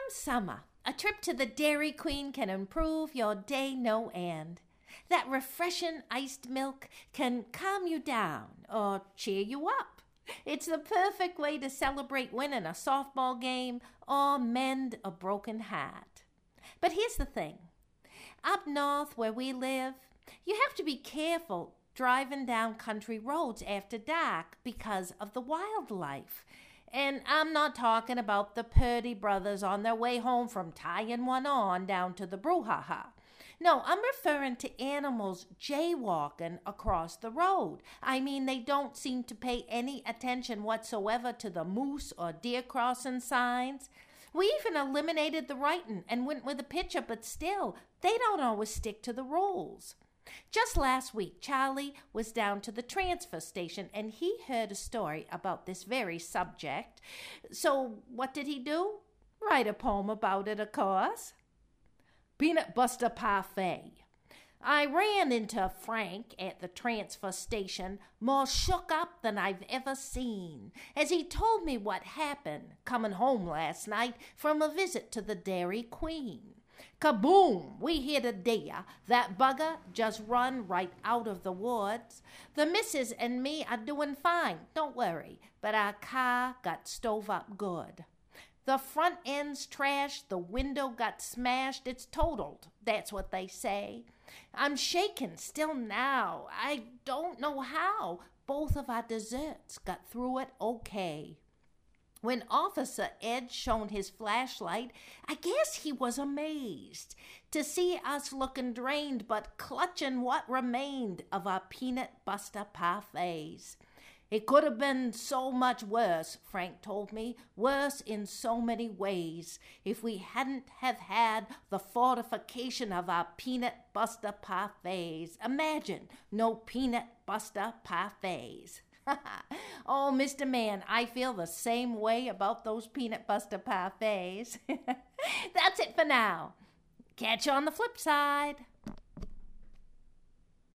summer, a trip to the Dairy Queen can improve your day no end. That refreshing iced milk can calm you down or cheer you up. It's the perfect way to celebrate winning a softball game or mend a broken heart. But here's the thing. Up north where we live, you have to be careful driving down country roads after dark because of the wildlife. And I'm not talking about the Purdy brothers on their way home from tying one on down to the brouhaha. No, I'm referring to animals jaywalking across the road. I mean, they don't seem to pay any attention whatsoever to the moose or deer crossing signs. We even eliminated the writing and went with a picture, but still, they don't always stick to the rules. Just last week, Charlie was down to the transfer station and he heard a story about this very subject. So what did he do? Write a poem about it, of course. Peanut Buster Parfait. I ran into Frank at the transfer station more shook up than I've ever seen, as he told me what happened coming home last night from a visit to the Dairy Queen. Kaboom! We hit a deer. That bugger just run right out of the woods. The missus and me are doing fine, don't worry, but our car got stove up good. The front end's trashed, the window got smashed, it's totaled. That's what they say. I'm shaking still now. I don't know how. Both of our desserts got through it okay. When Officer Ed shone his flashlight, I guess he was amazed to see us looking drained but clutching what remained of our peanut buster parfaits. It could have been so much worse, Frank told me, worse in so many ways, if we hadn't have had the fortification of our peanut buster parfaits. Imagine, no peanut buster parfaits. Oh, Mr. Man, I feel the same way about those peanut buster parfaits. That's it for now. Catch you on the flip side.